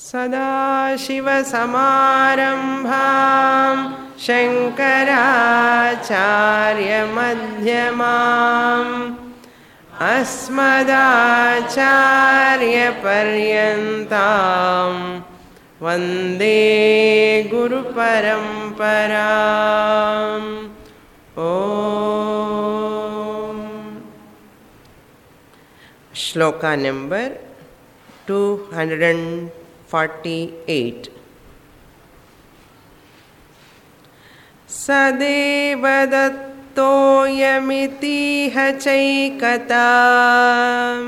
सदाशिवसमारम्भां शङ्कराचार्यमध्यमाम् अस्मदाचार्यपर्यन्तां वन्दे गुरुपरम्पराम्. Om. Shloka number 248. Sadeva dattoyamitiha chaikatam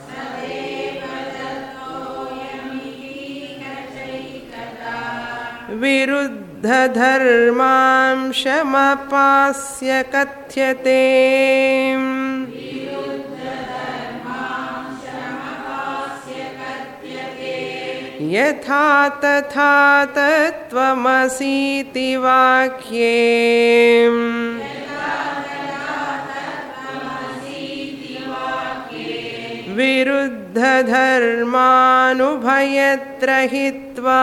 viruddha dharmam shamapasya katyate यथा तथा तत्त्वमसीति वाक्ये विरुद्धधर्मानुभयत्र हित्वा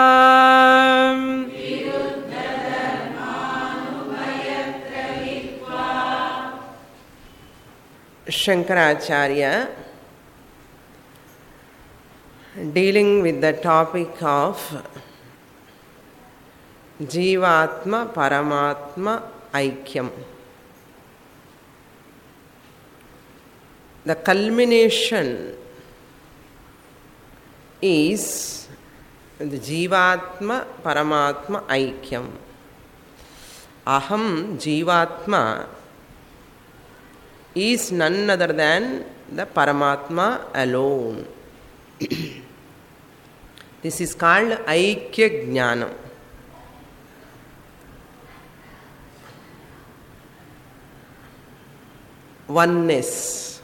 Shankaracharya, dealing with the topic of Jivatma Paramatma Aikyam. The culmination is the Jivatma Paramatma Aikyam. Aham Jivatma is none other than the Paramatma alone. This is called Aikya Jnanam. Oneness.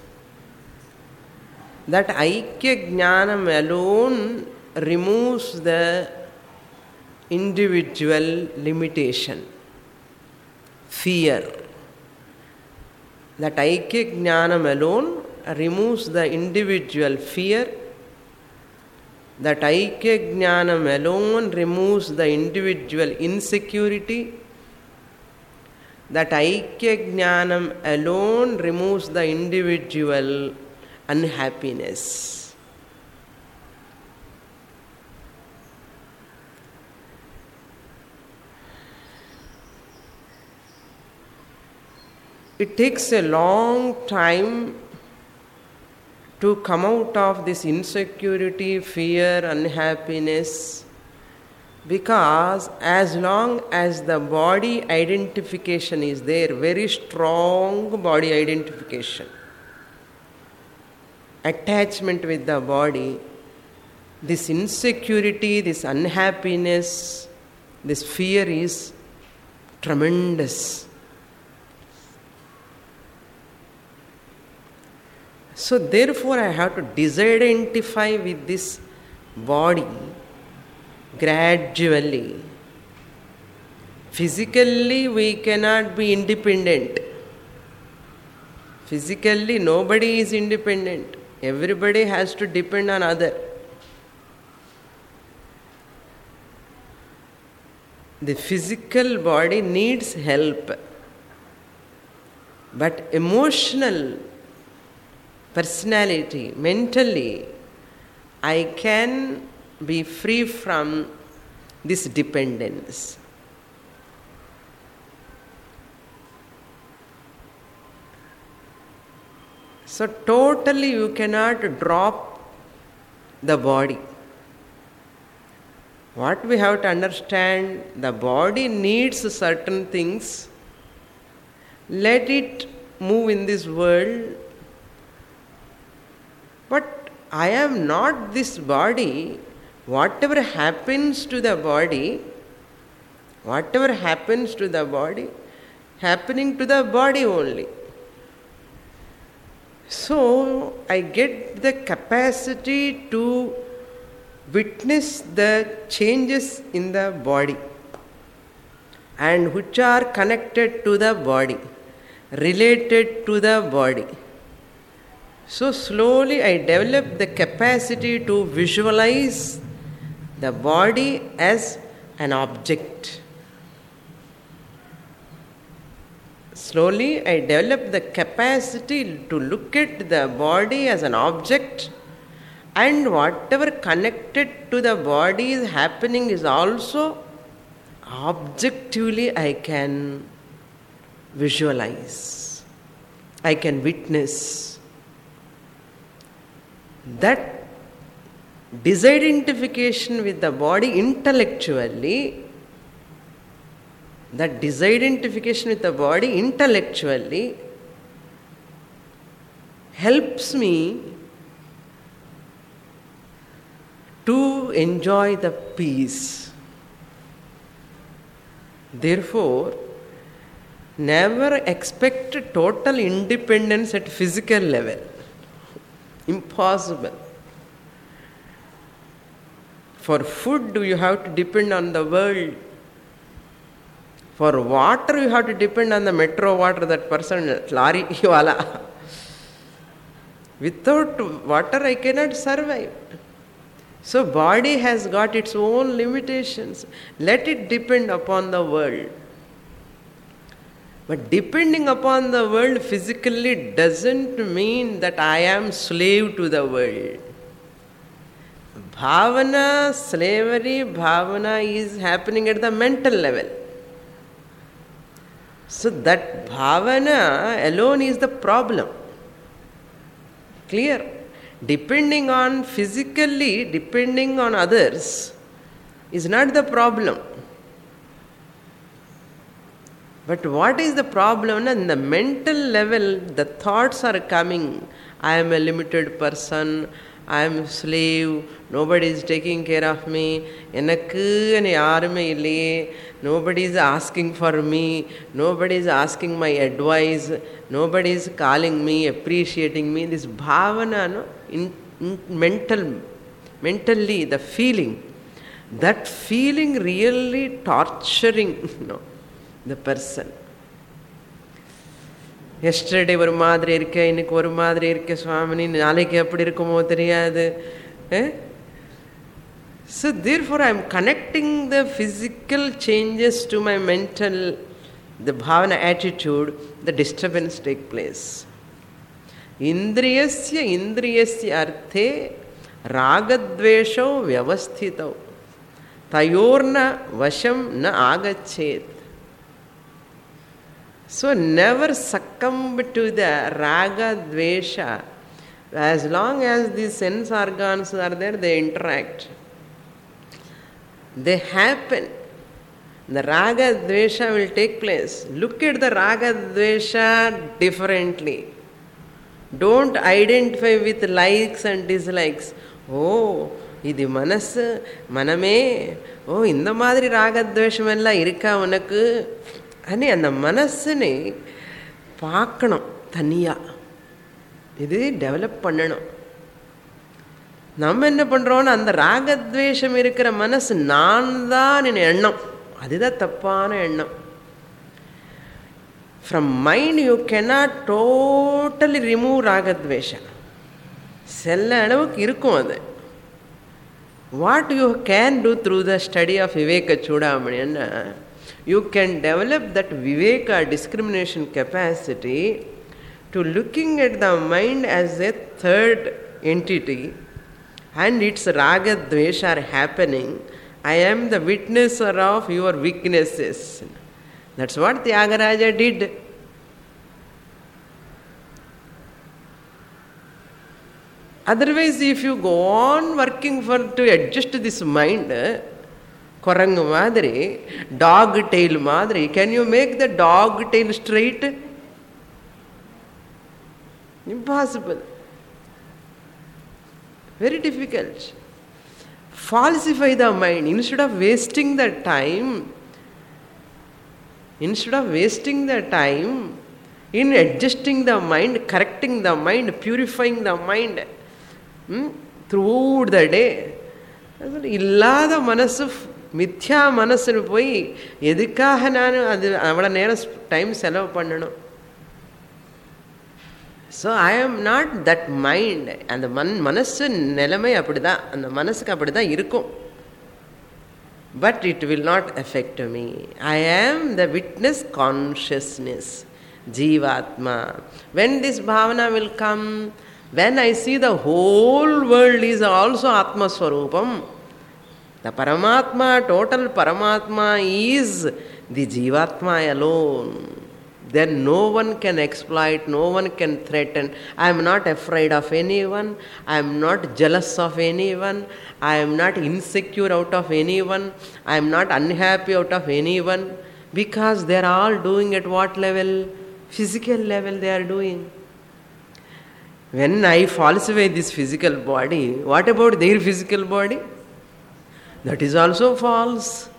That Aikya Jnanam alone removes the individual limitation, fear. That Aikya Jnanam alone removes the individual fear. That Aikya Jnanam alone removes the individual insecurity. That Aikya Jnanam alone removes the individual unhappiness. It takes a long time to come out of this insecurity, fear, unhappiness, because as long as the body identification is there, very strong body identification, attachment with the body, this insecurity, this unhappiness, this fear is tremendous. So therefore I have to disidentify with this body gradually. Physically we cannot be independent. Physically nobody is independent. Everybody has to depend on other. The physical body needs help. But emotional personality, mentally, I can be free from this dependence. So totally you cannot drop the body. What we have to understand, the body needs certain things. Let it move in this world. But I am not this body. Whatever happens to the body, happening to the body only. So I get the capacity to witness the changes in the body and which are connected to the body, related to the body. So slowly I develop the capacity to visualize the body as an object. Slowly I develop the capacity to look at the body as an object, and whatever connected to the body is happening is also objectively I can visualize, I can witness. That disidentification with the body intellectually, helps me to enjoy the peace. Therefore, never expect total independence at physical level. Impossible. For food, you have to depend on the world. For water, you have to depend on the metro water, that person, lari wala. Without water, I cannot survive. So body has got its own limitations. Let it depend upon the world. But depending upon the world physically doesn't mean that I am slave to the world. Bhavana, slavery, bhavana is happening at the mental level. So that bhavana alone is the problem. Clear? Depending on physically, depending on others is not the problem. But what is the problem? In the mental level, the thoughts are coming. I am a limited person. I am a slave. Nobody is taking care of me. Nobody is asking for me. Nobody is asking my advice. Nobody is calling me, appreciating me. This bhavana, mentally, the feeling. That feeling really torturing, the person. Yesterday ஒரு மாதிரி இருக்க, இன்னைக்கு ஒரு மாதிரி இருக்க சுவாமினி, நாளைக்கு எப்படி இருக்குமோ தெரியாது. So therefore I am connecting the physical changes to my mental, the bhavana attitude, the disturbance take place. Indriyasya arthe ragadvesho vyavasthitau tayorna vasham na agachet. So never succumb to the raga, dvesha. As long as these sense organs are there, they interact. They happen. The raga, dvesha will take place. Look at the raga, dvesha differently. Don't identify with likes and dislikes. Oh, இது மனசு மனமே, ஓ இந்த மாதிரி ராகத்வேஷம் எல்லாம் இருக்கா உனக்கு அனே அந்த மனசுனை பார்க்கணும் தனியா. இது டெவலப் பண்ணணும். நம்ம என்ன பண்றோம்னா அந்த ராகத்வேஷம் இருக்கிற மனசு நான் தான் எண்ணம், அதுதான் தப்பான எண்ணம். From mind you cannot totally remove ragadvesha. செல்ல அளவுக்கு இருக்கும் அது. What you can do through the study of Viveka Chudamani, you can develop that Viveka discrimination capacity to looking at the mind as a third entity and its raga dvesha are happening. I am the witnesser of your weaknesses. That's what Tyagaraja did. Otherwise, if you go on working to adjust this mind, korangu madri, dog tail madri, can you make the dog tail straight? Impossible. Very difficult. Falsify the mind. Instead of wasting the time in adjusting the mind, correcting the mind, purifying the mind throughout the day, இல்லாத மனசு மித்யா மனசுன்னு போய் எதுக்காக நான் அது அவ்வளோ நேரம் டைம் செலவு பண்ணணும்? So I am not that mind. அந்த மனசு நிலைமை அப்படி தான், அந்த மனசுக்கு அப்படி தான் இருக்கும். but it will not affect me. I am the witness consciousness, Jivatma. When this bhavana will come, when I see the whole world is also Atma Swarupam, the Paramatma, total Paramatma is the Jivatma alone. Then no one can exploit, no one can threaten. I am not afraid of anyone. I am not jealous of anyone. I am not insecure out of anyone. I am not unhappy out of anyone. Because they are all doing at what level? Physical level they are doing. When I falsify this physical body, what about their physical body? That is also false.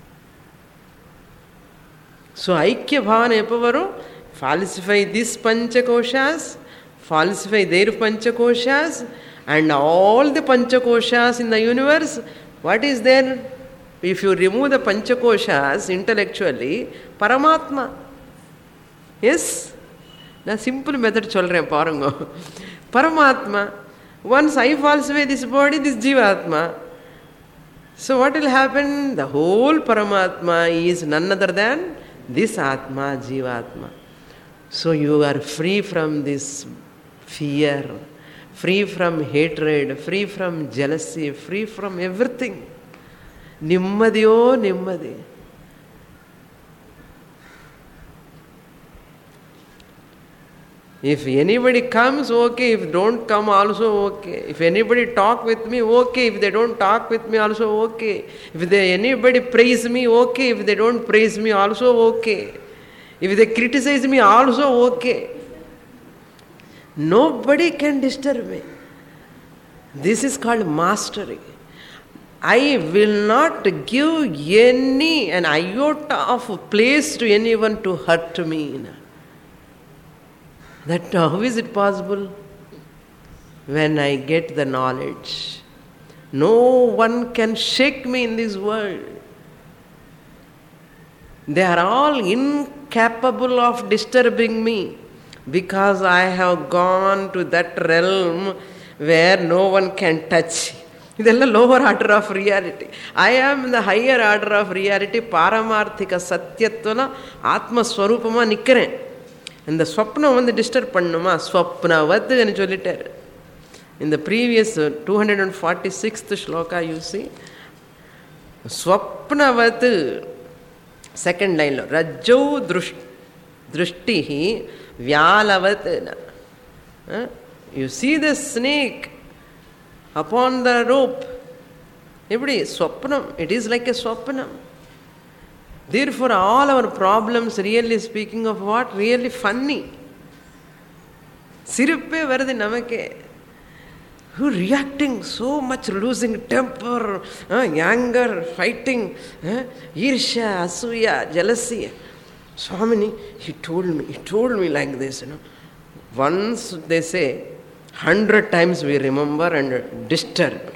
So Aikya Bhavana epavaru, falsify this Panchakoshas, falsify their Panchakoshas, and all the Panchakoshas in the universe. What is there? If you remove the Panchakoshas intellectually, Paramatma. Yes? Na simple method cholren parango. Paramatma. Once I falsify this body, this Jivatma. So what will happen? The whole Paramatma is none other than this Atma, Jivatma. So you are free from this fear, free from hatred, free from jealousy, free from everything. Nimmadiyo nimmadi. If anybody comes, okay. If don't come, also okay. If anybody talk with me, okay. If they don't talk with me, also okay. If anybody praise me, okay. If they don't praise me, also okay. If they criticize me, also okay. Nobody can disturb me. This is called mastery. I will not give an iota of place to anyone to hurt me. That how is it possible? When I get the knowledge. No one can shake me in this world. They are all incapable of disturbing me because I have gone to that realm where no one can touch. This is the lower order of reality. I am in the higher order of reality. Paramarthika Satyatvana Atma Swarupama Nikkaren. And the swapna வந்து disturb பண்ணுமா ஸ்வப்னவத் ன்னு சொல்லிட்டார். In the previous 246th shloka you see swapnavat second line lo rajjau drishtihi vyalavat. You see the snake upon the rope. Eppadi swapnam, it is like a swapnam. Therefore, all our problems, really speaking of what? Really funny. Sirippe varadi namakke. Who reacting so much, losing temper, anger, fighting, irsha, asuya, jealousy. Swamini, he told me like this, Once they say, 100 times we remember and disturb.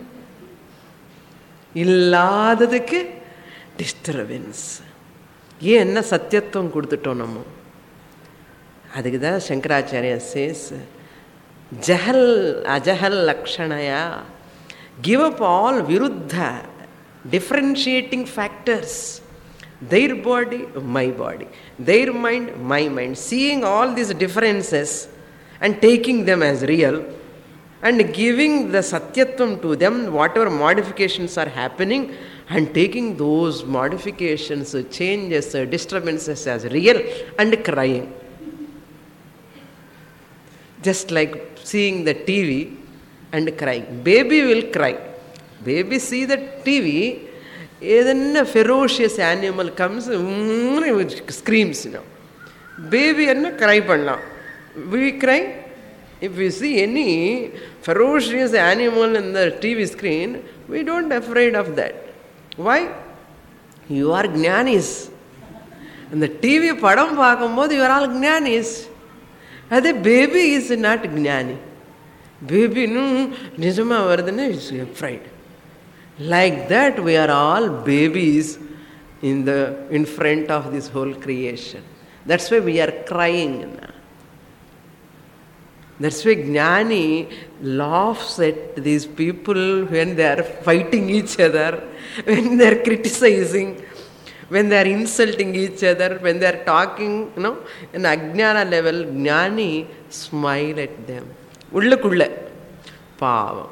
Illadadukku disturbance. என்ன சத்தியத்துவம் கொடுத்துட்டோம் நம்ம. அதுக்கு தான் Shankaracharya says jahal ajahal lakshanaya, give up all viruddha differentiating factors. Their body, my body. Their mind, my mind. Seeing all these differences and taking them as real and giving the satyatvam to them, whatever modifications are happening, and taking those modifications, changes, disturbances as real and crying. Just like seeing the TV and crying. Baby will cry. Baby see the TV, a ferocious animal comes, screams. Baby cry panna. We cry. If we see any ferocious animal in the TV screen, we don't afraid of that. Why? You are jnanis. And the TV padam paakumbodhu you are all jnanis. Ade baby is not jnani. Baby nijama vardane is afraid. Like that we are all babies in front of this whole creation. That's why we are crying. That's why Jnani laughs at these people when they are fighting each other, when they are criticizing, when they are insulting each other, when they are talking, in Ajnana level, Jnani smile at them. Ullakulla. Pavam.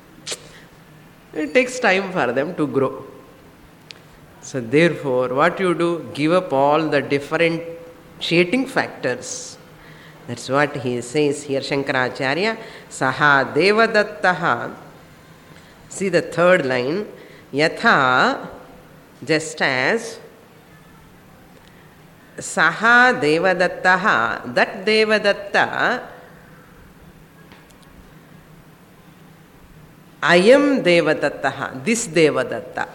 It takes time for them to grow. So therefore, what you do? Give up all the differentiating factors. That's what he says here, Shankaracharya. Saha Devadattaha. See the third line. Yatha, just as Saha Devadattaha, that Devadatta, Ayam Devadattaha, this Devadatta.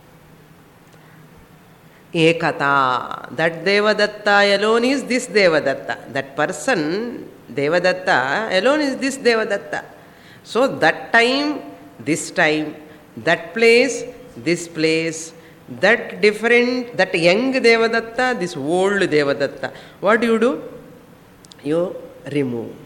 Ekata, that Devadatta alone is this Devadatta. That person, Devadatta, alone is this Devadatta. So that time, this time, that place, this place, that different, that young Devadatta, this old Devadatta. What do? You remove.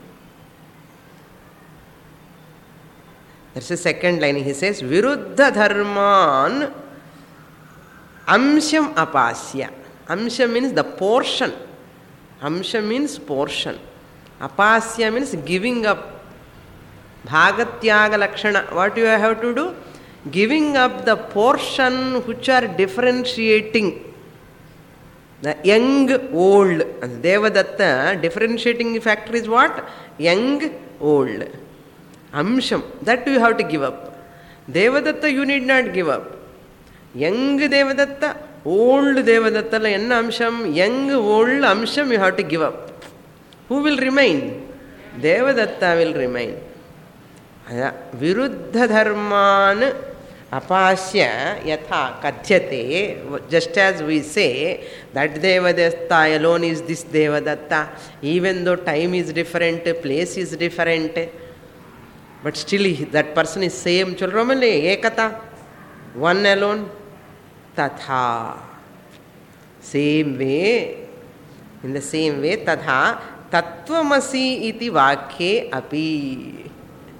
That's the second line. He says, Viruddha Dharman Amsham Apasya. Amsha means the portion. Amsha means portion. Apasya means giving up. Bhagatyaga Lakshana. What do you have to do? Giving up the portion which are differentiating. The young, old. And Devadatta, differentiating factor is what? Young, old. Amsham. That you have to give up. Devadatta you need not give up. Young Devadatta, old Devadatta, enna amsham, young, old amsham you have to give up. Who will remain? Devadatta will remain. Viruddha Dharman Apasya Yatha Kathyate, just as we say that Devadatta alone is this Devadatta, even though time is different, place is different, but still that person is same. Cholramale Ekata, one alone. Tatha. Same way. In the same way, Tatha Tattvamasi iti vakye api.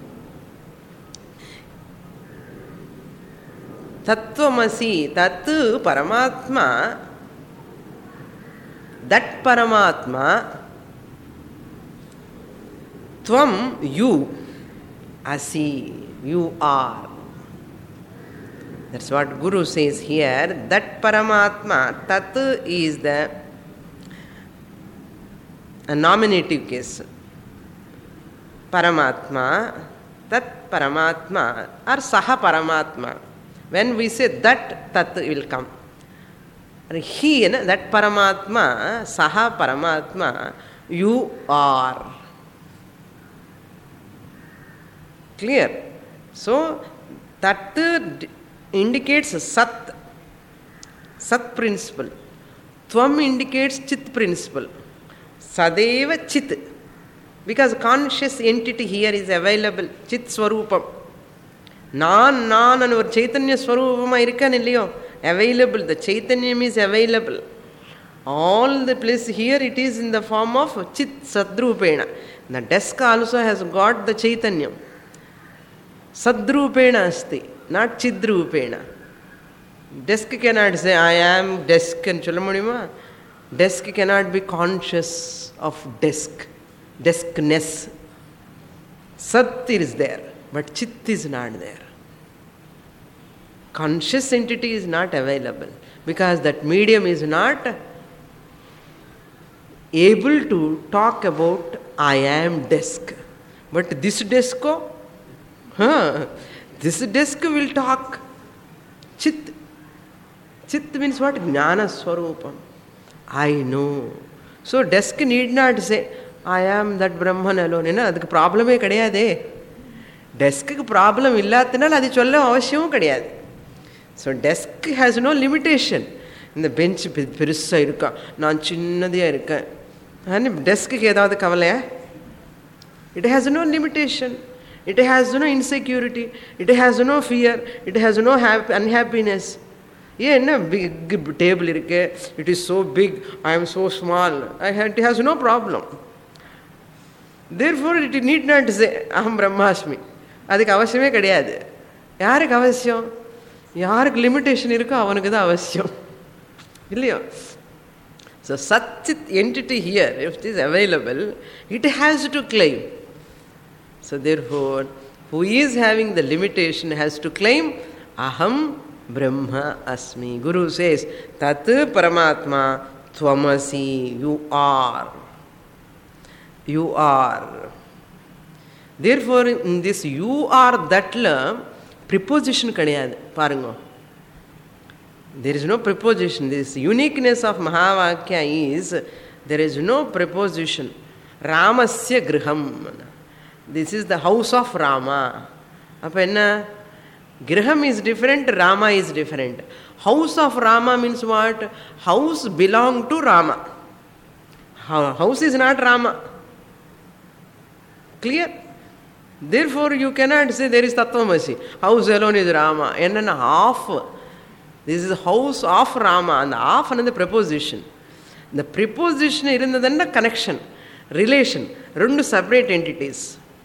Tattvamasi, Tat Paramatma, that Paramatma, Tvam, you, Asi, you are. That's what Guru says here. That Paramatma, Tat is the a nominative case. Paramatma, Tat Paramatma or Saha Paramatma. When we say that, Tat will come. He, that Paramatma, Saha Paramatma, you are. Clear? So, Tat indicates Sat, Sat principle. Tvam indicates Chit principle. Sadeva Chit. Because conscious entity here is available. Chit Swarupam. Non and our Chaitanya Swarupama irkan illiyo. Available. The Chaitanyam is available. All the place here it is in the form of Chit Sadrupena. The desk also has got the Chaitanyam. Sadrupena asti. Not Chidrupena. Desk cannot say, I am desk and Cholamudima. Desk cannot be conscious of desk, deskness. Sat is there, but Chit is not there. Conscious entity is not available because that medium is not able to talk about I am desk. But this desk, this desk will talk. Chit. Chit means what? Jnana Swarupam. I know. So desk need not say, I am that Brahman alone. Adhukku problem kadiyade. Desk ku problem illathinal adi solla avashyam kadiyade. So desk has no limitation. In the bench perusa irukka, naan chinnadiya irukka. And desk ku edavadhu kavalaya? It has no limitation. It has no insecurity. It has no fear. It has no unhappiness. Yeah, big table. It is so big. I am so small. It has no problem. Therefore, it need not say, Aham Brahmasmi. அதுக்கு அவசியமே கிடையாது. யாருக்கு அவசியம்? யாருக்கு limitation இருக்கோ அவனுக்கு தான் அவசியம் இல்லையோ? So such entity here, if it is available, it has to claim. So therefore, who is having the limitation has to claim, Aham Brahma Asmi. Guru says, Tat Paramatma Tvamasi, you are. You are. Therefore, in this you are that preposition kadiyadu. Parungo. There is no preposition. This uniqueness of Mahavakya is there is no preposition. Ramasya griham. This is the house of Rama. Appa enna? Griham is different, Rama is different. House of Rama means what? House belong to Rama. House is not Rama. Clear? Therefore, you cannot say there is Tattvamasi. House alone is Rama. And then half. This is the house of Rama. And half another preposition. The preposition is the connection, relation. Two separate entities.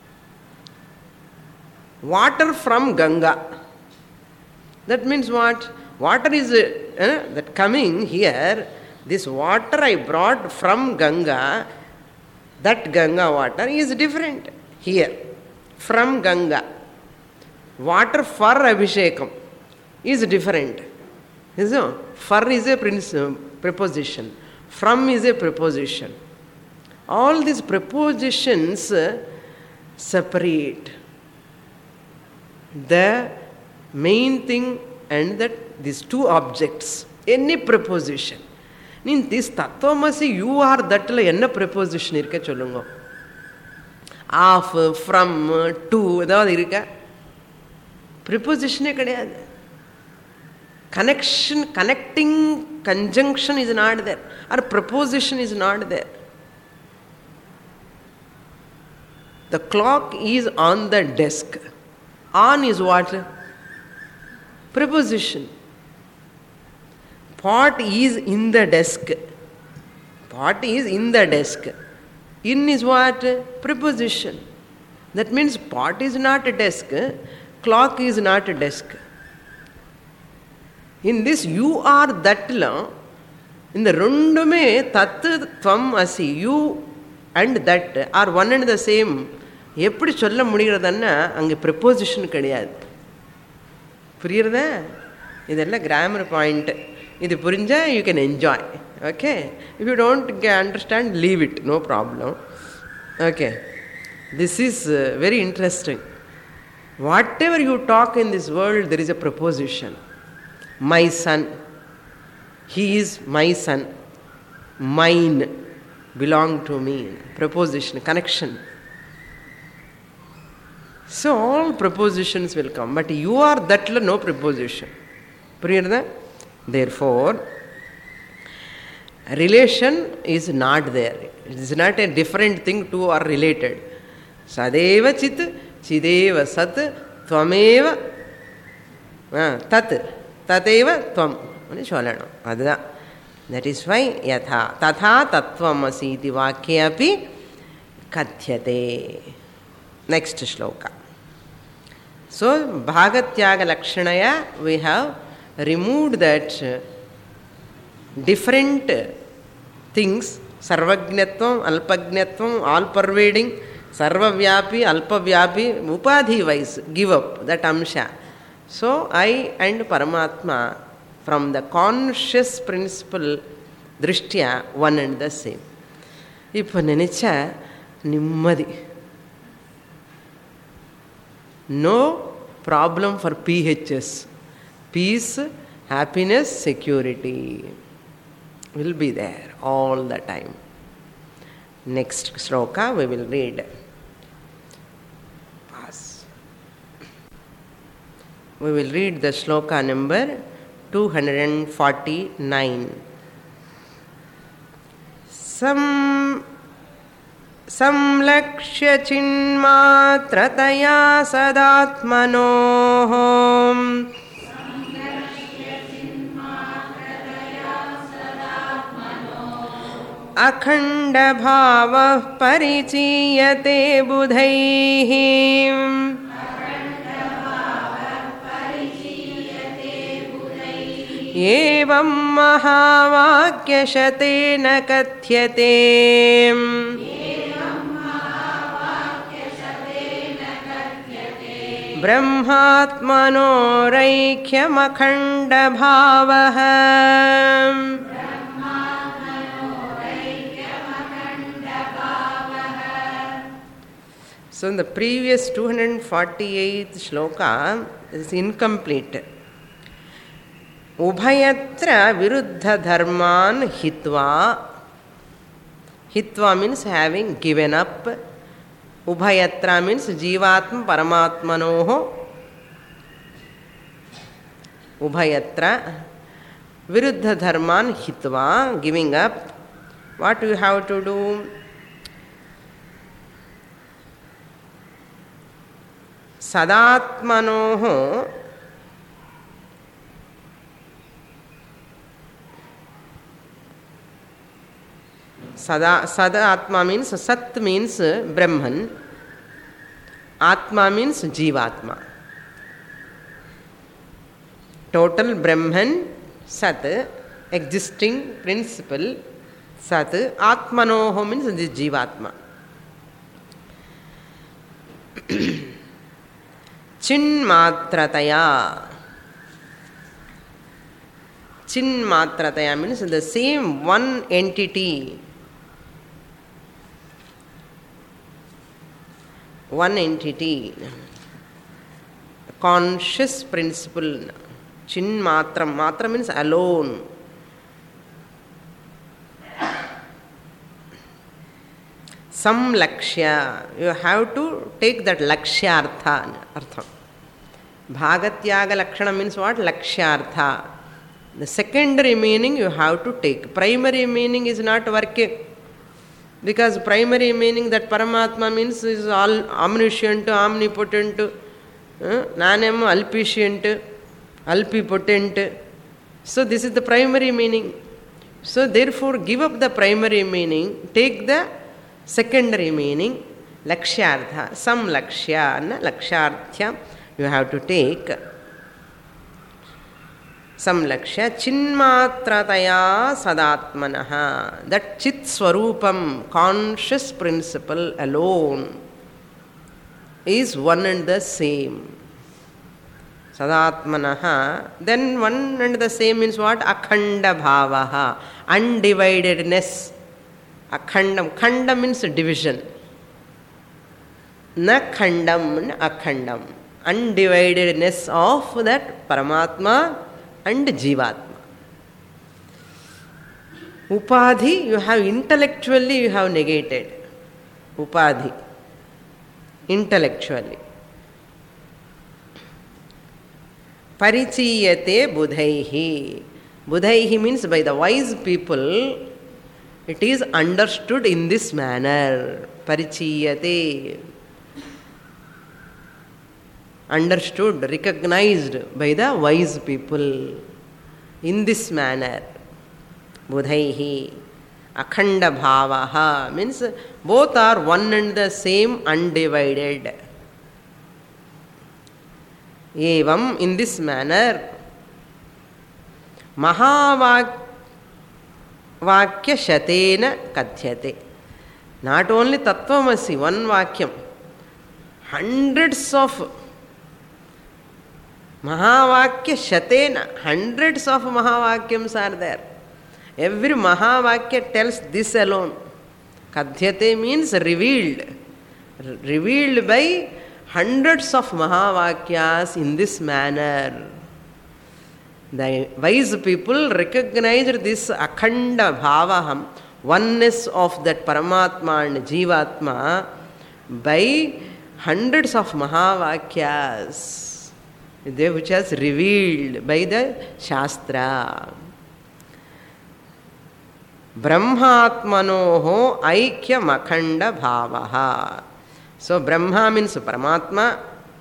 Water from Ganga. That means what? Water is that coming here. This water I brought from Ganga. That Ganga water is different here. From Ganga. Water for Abhishekam is different. So, for is a preposition. From is a preposition. All these prepositions separate the main thing and that these two objects. Any preposition. In this Tattvamasi, you are that enna preposition irka sollunga. Of, from, to, ஏதாவது இருக்கா? Preposition கிடையாது. Connection, connecting conjunction is not there. Or preposition is not there. The clock is on the desk. On is what? Preposition. Pot is in the desk. Pot is in the desk. In is what? Preposition. That means pot is not a desk, clock is not a desk. In this you are that in the rundume tat tvam asi, you and that are one and the same. எப்படி சொல்ல முடிகிறதுன்னா அங்கே preposition கிடையாது. புரியுறதா? இதெல்லாம் grammar point. இது புரிஞ்சா you can enjoy. Okay? If you don't understand, leave it, no problem. Okay? This is very interesting. Whatever you talk in this world, there is a preposition. My son. He is my son. Mine. Belong to me. Preposition, connection. So all prepositions will come. But you are that no preposition. Therefore, relation is not there. It is not a different thing, two are related. Sadeva chit, chideva sat, tvameva tat, tateva tvam. That is why yatha tatha tattvamasi iti vakyapi kathyate. Next shloka. So, bhagatyaga lakshanaya, we have removed that different things, sarvajnatvam, alpagnatvam, all pervading, sarvavyapi, alpavyapi, upadhi wise, give up that amsha. So, I and Paramatma, from the conscious principle, drishtya, one and the same. Ipo nenicha, nimmadi. No problem for PHS. Peace, happiness, security will be there all the time. Next shloka we will read. Pass. We will read the shloka number 249. Samlakshya chinmatrataya sadatmanoh अखंड भावः परिचीयते बुधैः एवं महावाक्यशतेन कथ्यते ब्रह्मात्मनोरैक्यमखण्डभावः. So in the previous 248th shloka is incomplete. Ubhayatra viruddha dharman hitva. Hitva means having given up. Ubhayatra means jivatma paramatmanoho. Ubhayatra viruddha dharman hitva, giving up. What do you have to do? Sadatmanoho Sada Atma means Sat means Brahman. Atma means Jivatma. Total Brahman, Sat, existing principle, Sat. Atmanoho means the Jivatma. Chinmatrataya. Chinmatrataya means the same one entity. One entity. Conscious principle. Chinmatram. Matra means alone. Some lakshya. You have to take that lakshyartha. Artham. Bhagatyaga lakshana means what? Lakshyartha. The secondary meaning you have to take. Primary meaning is not working. Because primary meaning that Paramatma means is all omniscient, omnipotent, nanem alpicient, alpipotent. So this is the primary meaning. So therefore give up the primary meaning, take the secondary meaning, lakshyartha, some lakshya, lakshyarthya you have to take. Some lakshya, chinmatrataya sadatmanaha. That chit swarupam, conscious principle alone, is one and the same. Sadatmanaha. Then one and the same means what? Akhanda bhavaha. Undividedness. Akhandam. Khanda means division. Na khandam, akhandam. Undividedness of that Paramatma and Jivatma. Upadhi, you have intellectually you have negated. Upadhi. Intellectually. Parichiyate budhaihi. Budhaihi means by the wise people, it is understood in this manner. Parichiyate. Understood, recognized by the wise people in this manner. Budhaihi. Akhanda bhavaha means both are one and the same, undivided. Evam, in this manner, mahavakya shatena kathyate. Not only tattvamasi, one vakyam, hundreds of Mahavakya Shatena, hundreds of Mahavakyams are there. Every Mahavakya tells this alone. Kadhyate means revealed. Revealed by hundreds of Mahavakyas in this manner. The wise people recognized this Akhanda Bhavaham, oneness of that Paramatma and Jivatma, by hundreds of Mahavakyas, which has revealed by the Shastra. Brahmatmanoho aikyam akhanda bhavaha. So Brahma means Paramatma,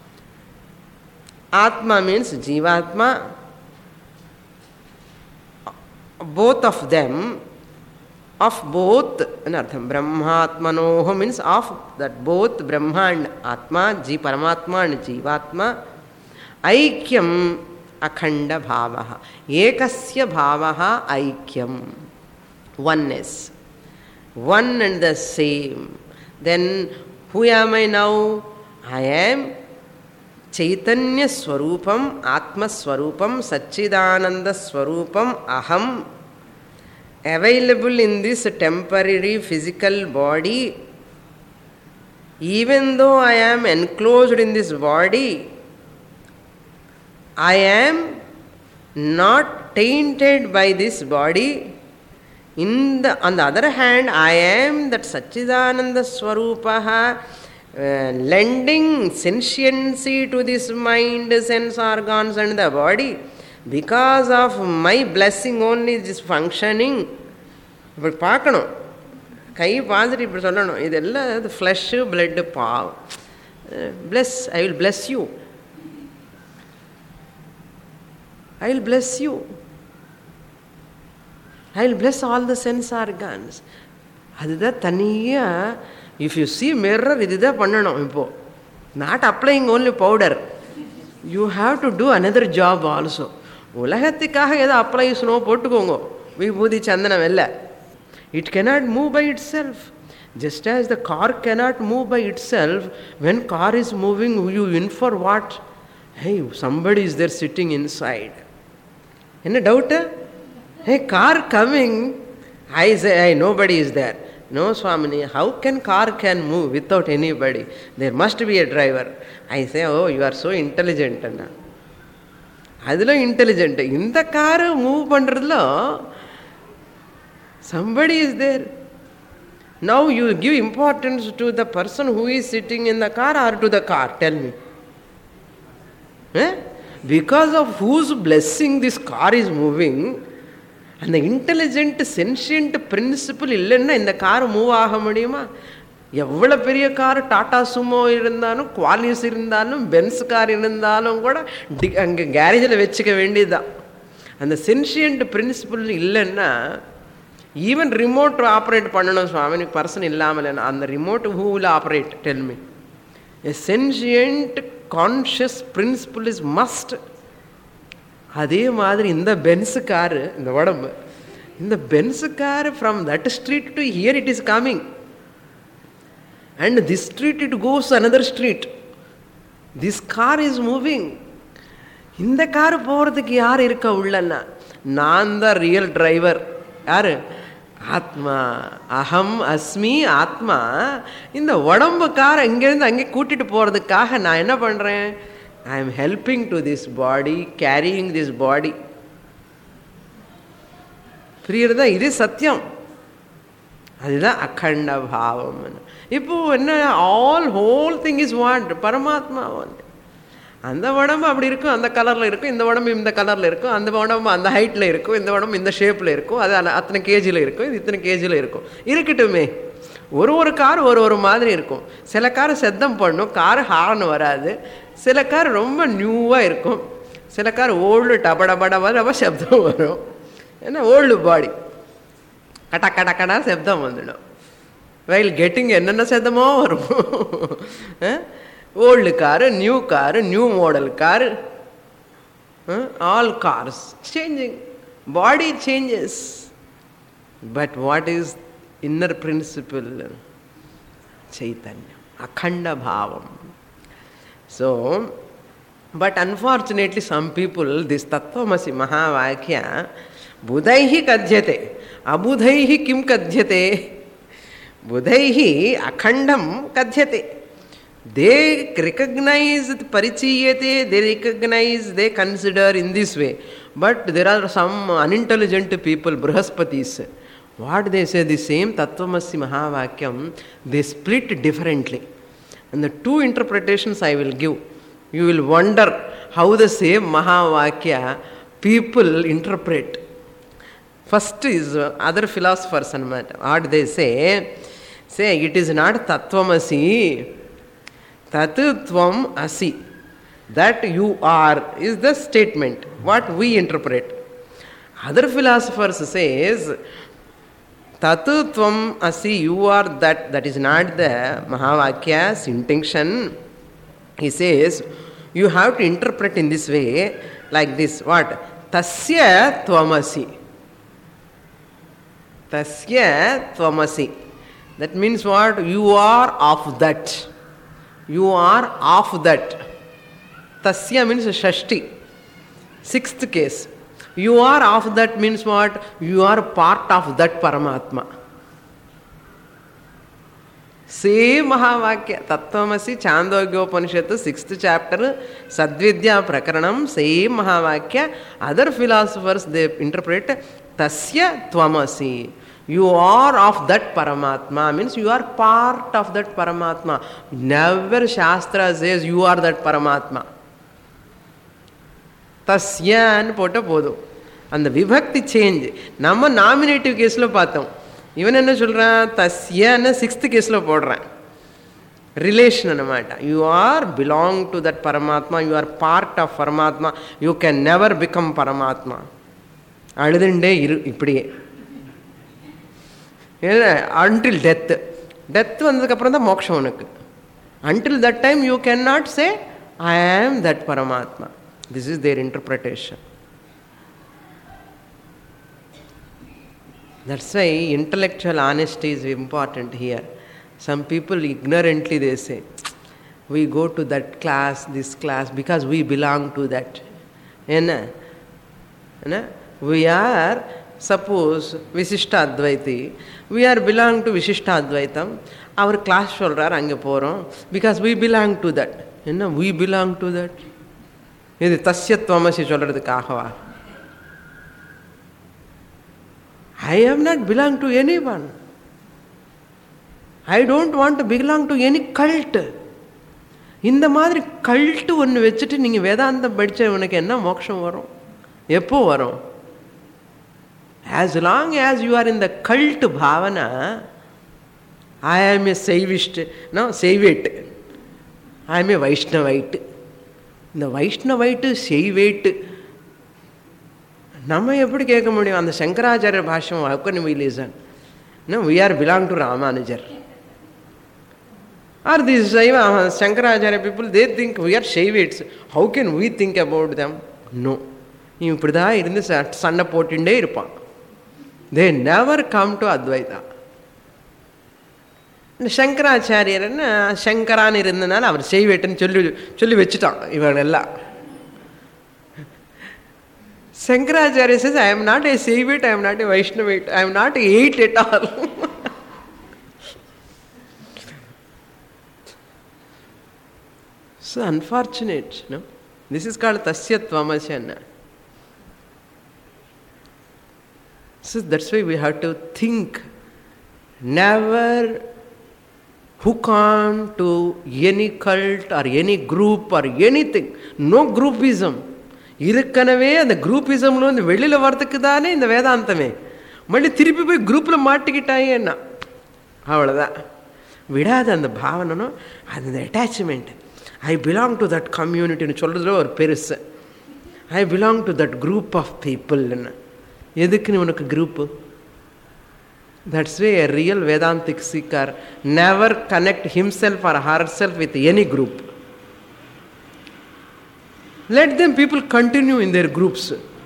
Atma means Jivatma. Both of them of both anartham. Brahmatmanoho means of that both Brahma and Atma, Paramatma and Jivatma. Aikyam akhanda bhavaha. Ekasya bhavaha aikyam. Oneness. One and the same. Then who am I now? I am Chaitanya Swarupam, Atma Swarupam, Satchidananda Swarupam, Aham, available in this temporary physical body. Even though I am enclosed in this body, I am not tainted by this body. On the other hand, I am that Satchidananda Swarupaha, lending sentiency to this mind, sense organs and the body. Because of my blessing only is functioning. இப்படி பார்க்கணும், கை பார்த்துட்டு இப்படி சொல்லணும், இதெல்லாம் இது flesh blood பாவம். Bless, I will bless you, I will bless you. I will bless all the sense organs. அதுதான் தனியாக, if you see mirror, இதுதான் பண்ணணும். இப்போ not applying only powder, you have to do another job also. உலகத்துக்காக ஏதோ apply snow போட்டுக்கோங்க, விபூதி சந்தனம் இல்லை. It cannot move by itself. Just as the car cannot move by itself, when car is moving, you in for what? Hey, somebody is there sitting inside. Any doubt? Hey, car coming, I say, hey, nobody is there. No, Swamini, how can car can move without anybody? There must be a driver. I say, oh, you are so intelligent. அதில் intelligent. இந்த car move பண்ணுறதுல somebody is there. Now you give importance to the person who is sitting in the car or to the car? Tell me. Because of whose blessing this car is moving, அந்த intelligent sentient principle இல்லைன்னா இந்த car move ஆக முடியுமா? எவ்வளோ பெரிய car, Tata Sumo இருந்தாலும், Qualis இருந்தாலும், Benz car இருந்தாலும் கூட அங்கே கேரேஜில் வச்சுக்க வேண்டியதுதான். அந்த சென்ஷியன்ட் பிரின்சிபிள் இல்லைன்னா ஈவன் ரிமோட் ஆப்ரேட் பண்ணணும் சுவாமி, பர்சன் இல்லாமல். அந்த remote who will operate? Tell me. A sentient conscious principle is must. அதே மாதிரி இந்த பென்ஸு காரு, இந்த உடம்பு, இந்த Benz car from that street to here it is coming, and this street it goes another street. This car is moving. இந்த car போகிறதுக்கு யார் இருக்க உள்ளன்னா, நான் தான் ரியல் டிரைவர். யாரு? ஆத்மா. அகம் அஸ்மி ஆத்மா. இந்த உடம்பு காரை இங்கேருந்து அங்கே கூட்டிட்டு போகிறதுக்காக நான் என்ன பண்ணுறேன்? I am helping to this body, carrying this body. புரியுறதா? இது சத்தியம். அதுதான் அகண்ட பாவம். இப்போ என்ன, all whole thing is what? பரமாத்மா. அந்த உடம்பு அப்படி இருக்கும், அந்த கலரில் இருக்கும், இந்த உடம்பு இந்த கலரில் இருக்கும், அந்த உடம்பு அந்த ஹைட்டில் இருக்கும், இந்த உடம்பு இந்த ஷேப்பில் இருக்கும், அது அத்தனை கேஜியில் இருக்கும், இது இத்தனை கேஜியில் இருக்கும். இருக்கட்டுமே, ஒரு கார் ஒரு மாதிரி இருக்கும். சில கார் செத்தம் பண்ணும், கார் ஹார்ன் வராது. சில கார் ரொம்ப நியூவாக இருக்கும். சில கார் ஓல்டு டபடபடபா சப்தம் வரும். ஏன்னா ஓல்டு பாடி, கட்டா கடா கடா சப்தம் வந்துடும். வைல் கெட்டிங் என்னென்ன சப்தமோ வரும். Old car, new model car, all cars changing, body changes. But what is inner principle? Chaitanya, akhanda bhavam. So, but unfortunately some people, this tattvamasi mahavakya budhaihi kadhyate, abudhaihi kim kadhyate? Budhaihi akhandam kadhyate. They recognize, parichiyate, they recognize, they consider in this way. But there are some unintelligent people, Brahaspatis. What they say, the same Tattvamasi Mahavakyam, they split differently. And the two interpretations I will give. You will wonder how the same Mahavakya people interpret. First is other philosophers and what they say it is not Tattvamasi, Tatutvam Asi. That you are is the statement, what we interpret. Other philosophers says Tatu tvam asi, you are that. That is not the Mahavakya's intention. He says, you have to interpret in this way, like this. What? Tasya tvamasi. Tasya tvamasi. That means what? You are of that. You are of that. Tasya means Shashti. Sixth case. You are of that means what? You are part of that Paramatma. Same Mahavakya. Tattvamasi Chandogyopanishad, 6th chapter, Sadvidya Prakaranam, same Mahavakya. Other philosophers, they interpret Tasya Tvamasi. You are of that Paramatma, means you are part of that Paramatma. Never Shastra says you are that Paramatma. Tasya and pota podu. And the vibhakti change. Nama nominative case lo paatham. Even enna solra tasya and 6th case lo podra. Relation anamata. You are belong to that Paramatma. You are part of Paramatma. You can never become Paramatma. Adudinde ipdiye. Until death. Death vandadukku appuram da moksha unakku. Until that time you cannot say I am that Paramatma. This is their interpretation. That's why intellectual honesty is important here. Some people ignorantly they say, we go to that class, this class, because we belong to that. We are, suppose, Visishta Advaiti, we are belong to Visishta Advaitam, our class solrar ange porom, because we belong to that. We belong to that. இது தஸ்யத்வமசி சொல்றதுக்காகவா? I have not belonged to anyone. I don't want to belong to any cult. இந்த மாதிரி cult ஒன்று வச்சுட்டு நீங்கள் வேதாந்தம் படித்த உனக்கு என்ன மோட்சம் வரும்? எப்போ வரும்? As long as you are in the cult bhavana, I am a Saivist, no, Saivite. I am a Vaishnavite. இந்த வைஷ்ணவைட்டு செய்வேட்டு நம்ம எப்படி கேட்க முடியும்? அந்த சங்கராச்சாரிய பாஷ்யம் how can we listen? No, we are belong to Ramanujar. Or these Shankaracharya people, they think we are Shaivites. How can we think about them? No. இப்படிதான் இருந்து சண்டை போட்டுட்டே இருப்பான். They never come to Advaita. சங்கராச்சாரியர்னா சங்கரான்னு இருந்தனால அவர் செய்வேட்டுன்னு சொல்லி வச்சுட்டான் இவனெல்லாம். Shankaracharya says, I am not a Saivite, I am not a Vaishnavite, I am not a eight at all. So unfortunate, no? This is called Tasyatvamashana. So that's why we have to think. Never hook on to any cult or any group or anything. No groupism. Irukkanave and the groupism lo the velila varthukku daane inda vedantame. Malli thirupi poi group la maattikittai enna. Avladha. Vidada and the bhavana no and the attachment. I belong to that community nu solradhula or perusa. I belong to that group of people enna. Edukku unakku group? That's why a real Vedantic seeker never connect himself or herself with any group. Let them people continue in their groups.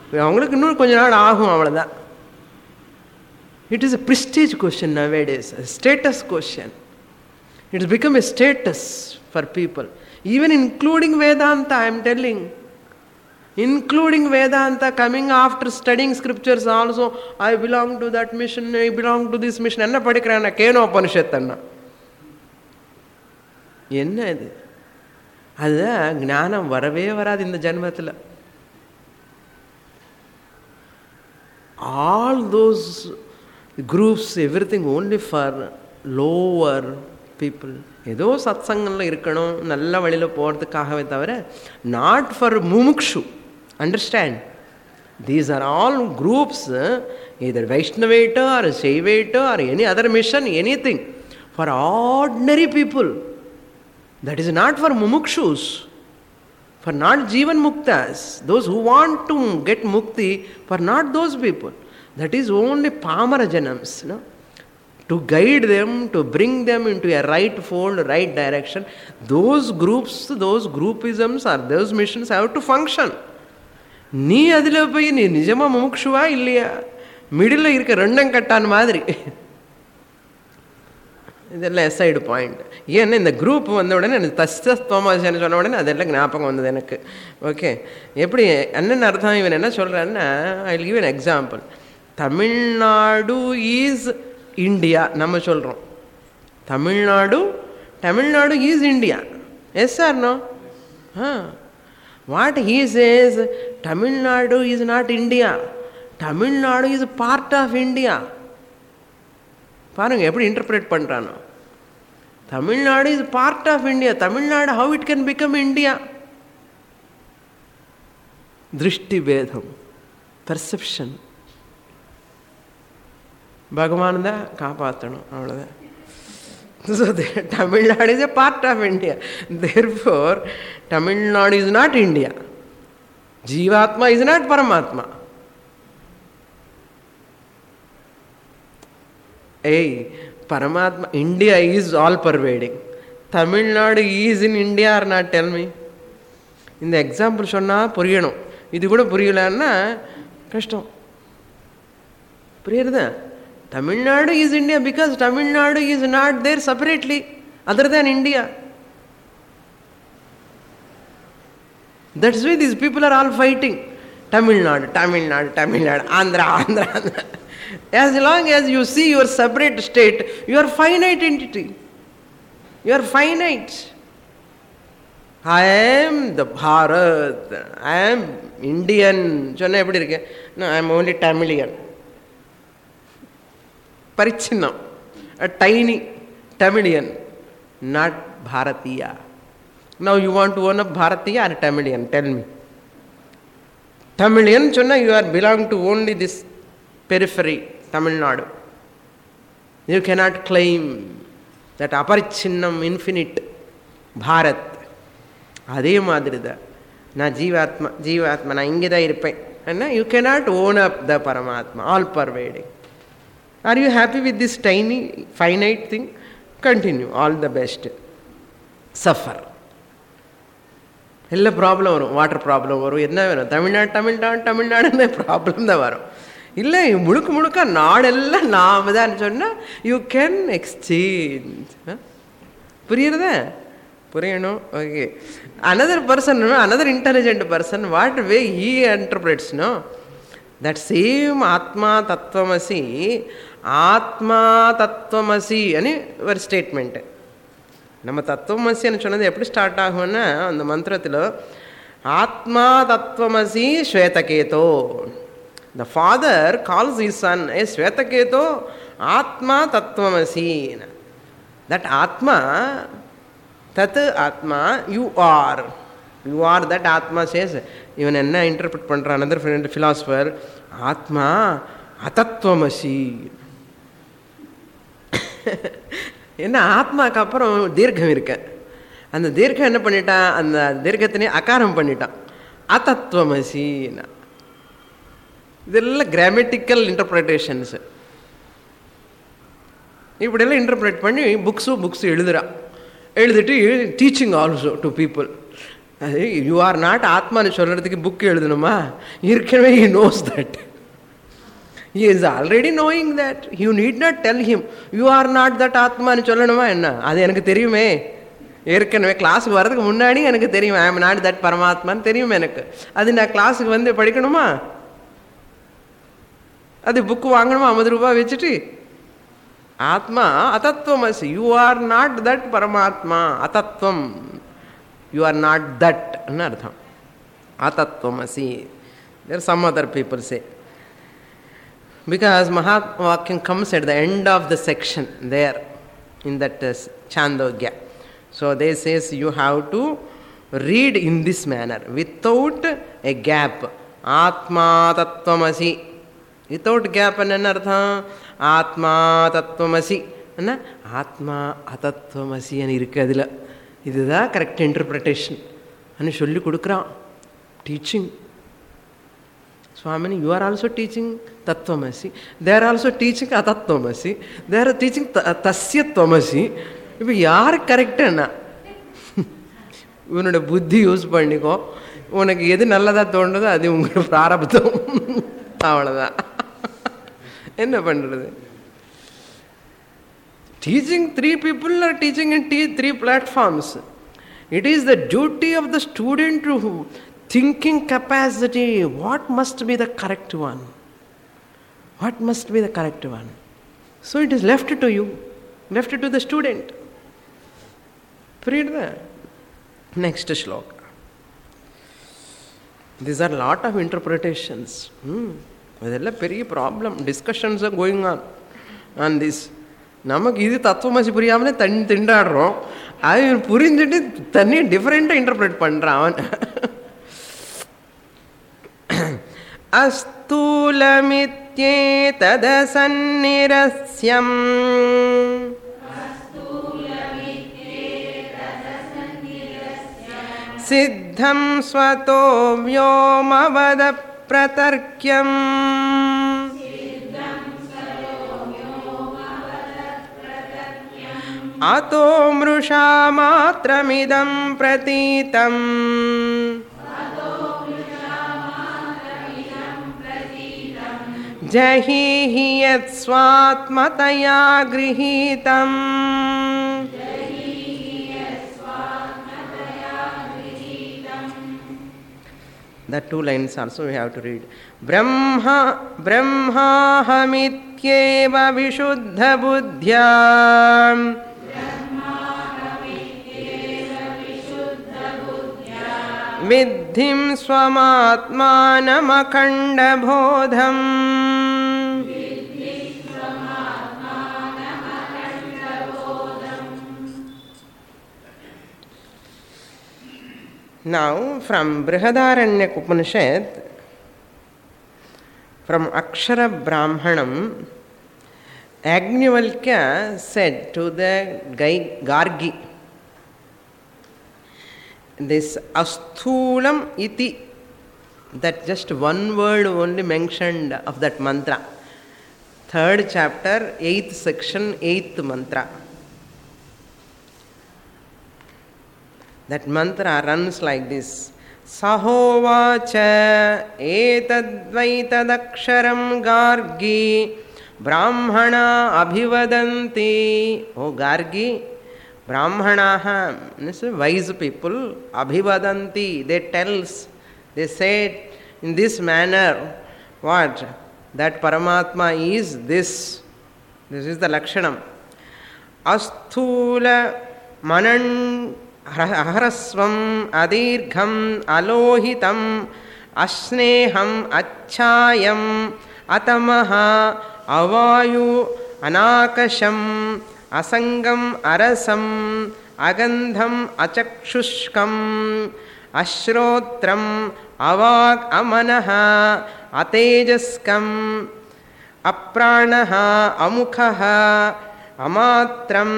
It is a prestige question nowadays, a status question. It has become a status for people. Even including Vedanta, I am telling. Including Vedanta, coming after studying scriptures also, I belong to that mission, I belong to this mission. Enna padikrana Keno Upanishad anna. Enna idu? Adha gnanam varave varadu in the janmathila. All those groups, everything only for lower people. ஏதோ சத்சங்கம்ல இருக்கணும், நல்ல வழியில் போகிறதுக்காகவே தவிர not for mumukshu. Understand? These are all groups, either Vaishnavita or Saivita or any other mission, anything. For ordinary people. That is not for mumukshus. For not Jivan Muktas. Those who want to get mukti, for not those people. That is only Pamara Janams. No? to guide them, to bring them into a right fold, right direction. Those groups, those groupisms or those missions have to function. நீ அதில் போய் நீ நிஜமாக முமுட்சுவா இல்லையா, middle இருக்க ரெண்டும் கட்டான் மாதிரி. இதெல்லாம் எஸ்ஐடு பாயிண்ட். ஏன்னா இந்த குரூப் வந்த உடனே எனக்கு தஸ்தோமாசன்னு சொன்ன உடனே அதெல்லாம் ஞாபகம் வந்தது எனக்கு. ஓகே, எப்படி என்னென்ன அர்த்தம் இவன் என்ன சொல்கிறான்னா, I will give an example. Tamil Nadu is India நம்ம சொல்கிறோம். Tamil Nadu is India. Yes or no? What he says, Tamil Nadu is not India, Tamil Nadu is part of India. பாருங்க எப்படி இன்டர்பிரேட் பண்ணுறானோ. Tamil Nadu is part of India. Tamil Nadu how it can become India? திருஷ்டி பேதம், perception. பகவான் தான் காப்பாற்றணும், அவ்வளோதான். So Tamil Nadu is a part of India. Therefore, Tamil Nadu is not India. Jivatma is not Paramatma. Hey, Paramatma, India is all pervading. Tamil Nadu is in India or not? Tell me. In the example சொன்னா புரியணும். இது கூட புரியலன்னா கஷ்டம். புரியுறதா? Tamil Nadu is India because Tamil Nadu is not there separately other than India. That's why these people are all fighting. Tamil Nadu, Andhra. As long as you see your separate state, you are finite entity. You are finite. I am the Bharat. I am Indian. சொன்ன எப்படி இருக்கு? No, I am only Tamilian. Parichinnam, a tiny Tamilian, not Bharatiya. Now you want to own up Bharatiya or Tamilian? Tell me. Tamilian, chonna you are belong to only this periphery, Tamil Nadu. You cannot claim that aparichinnam, infinite Bharat. அதே மாதிரி தான் நான் ஜீவாத்மா நான் இங்கே தான் இருப்பேன். You cannot own up the Paramatma, all pervading. Are you happy with this tiny, finite thing? Continue. All the best. Suffer. எல்லா ப்ராப்ளம் வரும். வாட்டர் ப்ராப்ளம் வரும். என்ன வேணும்? தமிழ்நாடு ப்ராப்ளம் தான் வரும். இல்லை முழுக்க நாடெல்லாம் நாம தான் சொன்னால் யூ கேன் எக்ஸ்சேஞ்ச். புரியுறதா? புரியணும். Okay. another intelligent person, what way he interprets, no? That same Atma Tattvamasi, Atma Tattvamasi ani ஒரு ஸ்டேட்மெண்ட். நம்ம தத்துவமசி சொன்னது எப்படி ஸ்டார்ட் ஆகும்னா அந்த மந்திரத்தில் ஆத்மா தத்துவமசி ஸ்வேதகேதோ. The father calls his son as Shvetaketo, Atma Tattvamasi. That Atma, Tat Atma, you are that Atma says. இவன் என்ன இன்டர்பிரட் பண்ணுறான் another philosopher, ஆத்மா அதத்வமசி. என்ன ஆத்மாக்கு அப்புறம் தீர்க்கம் இருக்க, அந்த தீர்க்கம் என்ன பண்ணிட்டான், அந்த தீர்க்கத்தினே அகாரம் பண்ணிட்டான், அதத்வமசின்னா. இதெல்லாம் கிராமட்டிக்கல் இன்டர்பிரிட்டேஷன்ஸு. இப்படியெல்லாம் இன்டர்பிரேட் பண்ணி புக்ஸ் எழுதிட்டு டீச்சிங் ஆல்சோ டு பீப்புள். அது யூ ஆர் நாட் ஆத்மான்னு சொல்கிறதுக்கு புக் எழுதணுமா? ஏற்கனவே he knows that. He is already knowing that. You need not tell him you are not that ஆத்மான்னு சொல்லணுமா என்ன? அது எனக்கு தெரியுமே, ஏற்கனவே கிளாஸுக்கு வர்றதுக்கு முன்னாடி எனக்கு தெரியும். ஐ எம் நாட் தட் பரமாத்மான்னு தெரியும் எனக்கு. அது நான் கிளாஸுக்கு வந்து படிக்கணுமா? அது புக்கு வாங்கணுமா 50 ரூபாய் வச்சுட்டு? ஆத்மா அதத்வமசி. யூ ஆர் நாட் தட் பரமாத்மா. அதத்வம், யூ ஆர் நாட் தட் ன்னு அர்த்தம். அதத்வமசி. There are some other people say. Because Mahatma Vakyam comes at the end of the section there in that Chandogya. So they says you have to read in this manner without a gap. Atma Tattvamasi. Without gap என்ன அர்த்தம்? ஆத்மா தத்துவமசி என்ன? ஆத்மா அதத்வமசி இருக்கு அதில். இதுதான் correct interpretation சொல்லி கொடுக்குறான் teaching. So Swamini, you are also teaching Tattvamasi. They are also teaching Atattvamasi. They are teaching Tasya Tvamasi. If you are correct, உன்னோட புத்தி யூஸ் பண்ணிக்கோ, உனக்கு எது நல்லதா தோணுதோ அது உங்களோட பிராரப்தம், அவ்வளோதான். என்ன பண்ணுறது? Teaching 3 people are teaching in 3 platforms. It is the duty of the student to thinking capacity. What must be the correct one? What must be the correct one? So it is left to you, left to the student. Read the next shloka. These are lot of interpretations. There is a problem. Discussions are going on this. நமக்கு இது தத்துவமசி புரியாமலே திண்டாடுறோம். அது புரிஞ்சுட்டு தண்ணி டிஃப்ரெண்டாக interpret பண்ணுறான் அவன். அஸ்தூலமித்யேததசன்னிரஸ்யம் சித்தம் ஸ்வதோ வ்யோமவத பிரதர்க்யம் அதோ மிருஷா மாத்ரமிதம் பிரதீதம் ஜஹீஹி யத் ஸ்வாத்மதயா கிரஹீதம். The 2 lines also we have to read. Brahmahamityeva vishuddha buddhya viddhim swamatmanam akhanda bodham. Now, from Brihadaranyaka Upanishad, from Akshara Brahmanam, Agnivalkya said to the Gargi, this Asthulam iti, that just one word only mentioned of that mantra. 3rd chapter, 8th section, 8th mantra. That mantra runs like this. Sahovacha etadvaitadaksharam gargi brahmana abhivadanti. Oh Gargi, brahmanaha, wise people, abhivadanti, they tells, they say in this manner, what? That Paramatma is this. This is the Lakshanam. Asthula manan ahrasvam adirgham alohitam asneham achayam atamaha avayu anakasham asangam arasam agandham achakshushkam ashrotram avag amanaha atejaskam apranaha amukhaha amatram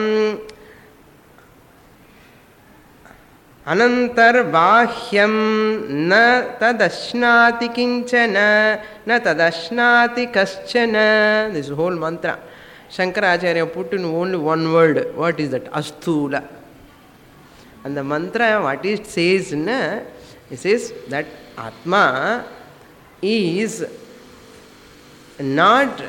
anantar bahyam na tadashnati kinchana na tadashnati kaschana. This whole mantra Shankaracharya put in only one word. What is that? Asthula. And the mantra, what it says, it says that Atma is not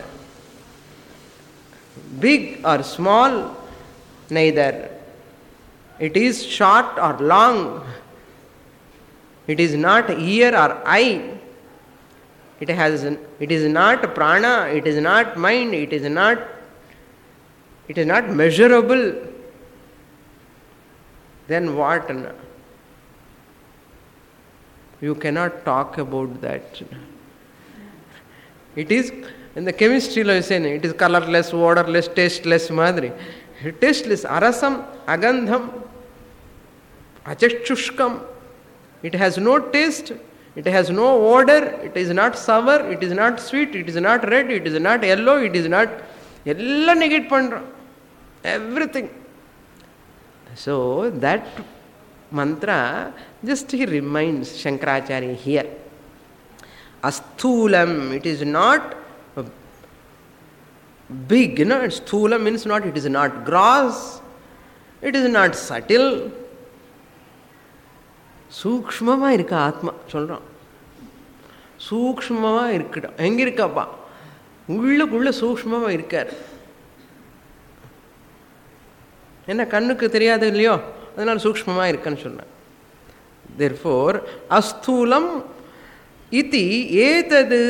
big or small, neither it is short or long, it is not ear or eye, it is not prana, it is not mind, it is not measurable. Then what? You cannot talk about that. It is, in the chemistry lesson, it is colorless, odorless, tasteless, madri. Tasteless, arasam, agandham, achakshushkam. It has no taste, it has no odor, it is not sour, it is not sweet, it is not red, it is not yellow, it is not... Ella negate pandra. Everything. So that mantra, just he reminds Shankaracharya here. Asthulam, it is not big, Sthula means not, it is not gross, it is not subtle. சூக்ஷ்மமாக இருக்க ஆத்மா சொல்கிறான். சூக்ஷ்மமாக இருக்கட்டும். எங்கே இருக்காப்பா? உள்ளுக்குள்ளே சூக்ஷ்மமாக இருக்கார். என்ன கண்ணுக்கு தெரியாது இல்லையோ, அதனால் சூக்ஷ்மமாக இருக்கன்னு சொன்னேன். therefore அஸ்தூலம் இதி ஏதது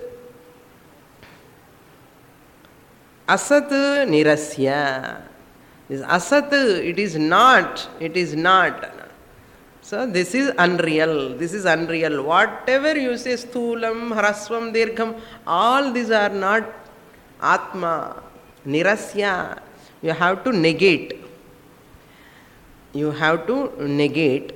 அசத் நிரஸ்ய. asat, it is not, it is not. So this is unreal, this is unreal. Whatever you say, sthulam, hrasvam, dirgham, all these are not atma. Nirasya, you have to negate. You have to negate.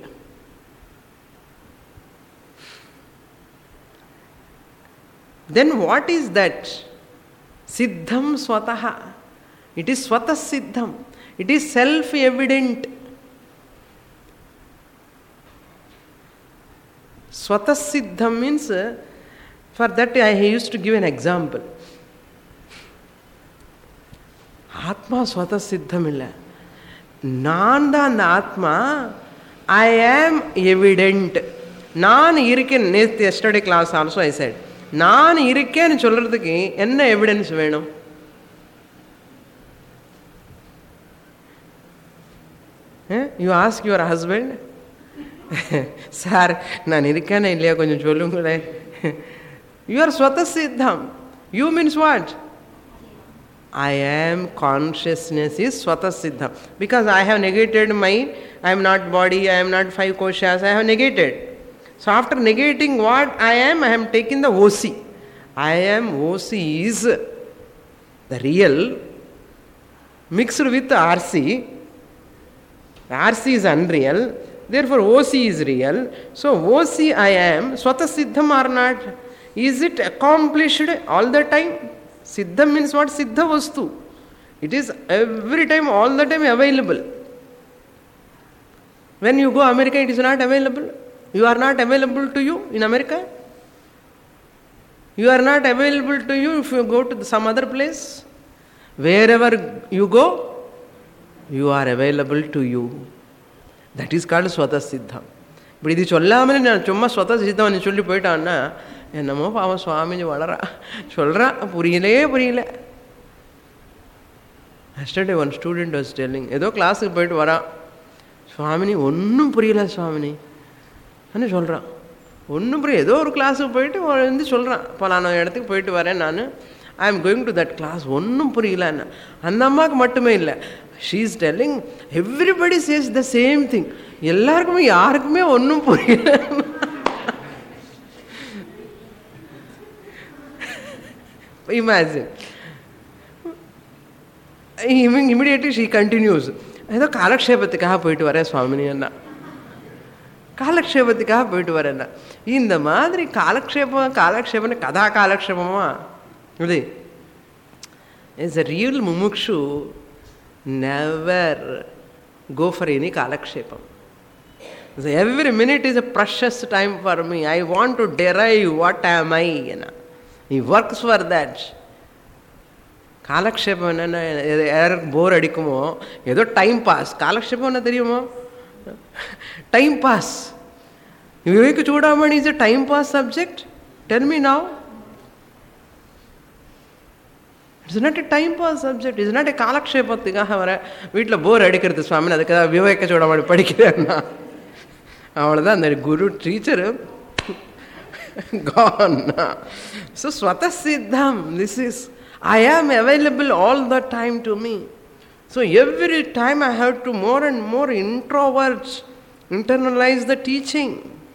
Then what is that? Siddham swataha. It is swatah siddham. It is self-evident. Swatah siddham means, for that I used to give an example. Atma swatah siddham illa. Nanda and Atma, I am evident. Naan irukken, yesterday class also I said. Naan irukken solradhukku enna evidence venum? You ask your husband, Sir, நான் இருக்கேனே இல்லையா கொஞ்சம் சொல்லுங்களே. You are swatah siddham. You means what? I am consciousness is swatah siddham. Because I have negated my, I am not body, I am not five koshas, I have negated. So after negating what I am taking the OC. I am OC is the real mixed with RC. RC is unreal. Therefore, OC is real. So, OC I am, swatah siddham or not? Is it accomplished all the time? Siddham means what? Siddha vastu. It is every time, all the time available. When you go America, it is not available. You are not available to you in America. You are not available to you if you go to some other place. Wherever you go, you are available to you. That is called swatah siddham. இப்படி இது சொல்லாமல் நான் சும்மா ஸ்வதா சித்தம் சொல்லி போயிட்டான்னா என்னமோ பாவம் சுவாமிஜி வளரா சொல்கிறா புரியல. Yesterday one student was telling, ஏதோ கிளாஸுக்கு போயிட்டு வரான், சுவாமினி ஒன்றும் புரியல சுவாமினி அன்னு சொல்கிறான். ஒன்றும் புரியல, ஏதோ ஒரு கிளாஸுக்கு போயிட்டு வந்து சொல்கிறான், பலான இடத்துக்கு போயிட்டு வரேன் நான், I am going to that class, ஒன்றும் புரியலன்னா. அந்த அம்மாவுக்கு மட்டுமே இல்லை, she is telling, everybody says the same thing. எல்லாருக்குமே யாருக்குமே ஒன்றும் புரியல. Imagine. Immediately she continues, ஏதோ காலக்ஷேபத்துக்காக போயிட்டு வரேன் சுவாமினி அண்ணா, காலக்ஷேபத்துக்காக போயிட்டு வரேன்னா. இந்த மாதிரி காலக்ஷேபம் கதா காலக்ஷேபமா இது is a real mumukshu never go for any kalakshepam. So every minute is a precious time for me. I want to derive what am I. He works for that. Kalakshepam enna yaar bore adikumo edo time pass. Kalakshepam enna theriyuma? Time pass. Vivek Chudamani is a time pass subject? Tell me now. It's not a time pass subject. It's not a காலக்ஷேபத்துக்காக வர வீட்டில் போர் அடிக்கிறது சுவாமி, அதுக்காக விவேக சூடாமணி படிக்கிறேன்னா அவ்வளோதான். அந்த guru teacher gone. So swatah siddham, this is, I am available all the time to me. So every time I have to more and more internalize the teaching.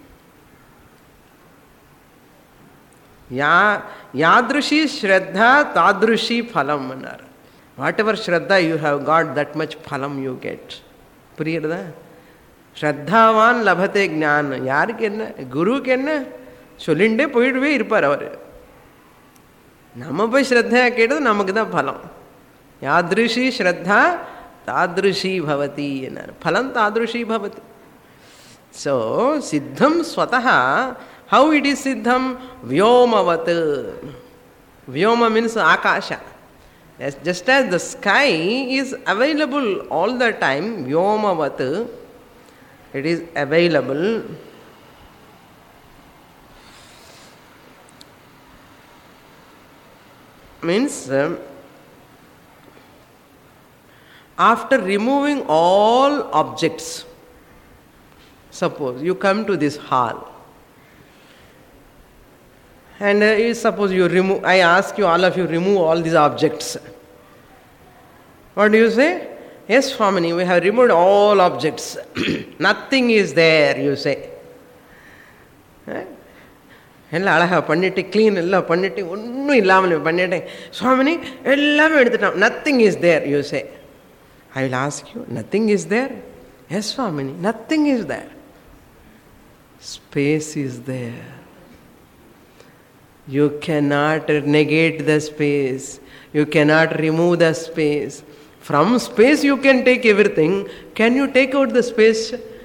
Yadrushi Shraddha Tadrushi Phalam. Whatever Shraddha you have got, that much Phalam you get. Puriyadha? Shraddhavan labhate jnana. Yarukku enna? Gurukku enna? Sollinde poyiduve irupar avaru. Nama poi Shraddha ketadu namakku da phalam. Yadrushi Shraddha Tadrushi bhavati. Phalam Tadrushi bhavati. So, Siddham Swataha How it is siddham? Vyomavat. Vyoma means akasha. Just as the sky is available all the time, Vyomavat, it is available. Means after removing all objects, suppose you come to this hall, and suppose you remove, I ask you, all of you, remove all these objects. What do you say? Yes, Swamini, we have removed all objects. Nothing is there, you say. எல்லாம் அழகாக பண்ணிட்டு clean எல்லாம் பண்ணிட்டு ஒன்றும் இல்லாமல் பண்ணிட்டேன் சுவாமினி எல்லாமே எடுத்துட்டோம். Nothing is there you say. I will ask you, nothing is there? Yes Swamini, nothing is there. Space is there. You cannot negate the space. You cannot remove the space. From space you can take everything. Can you take out the space?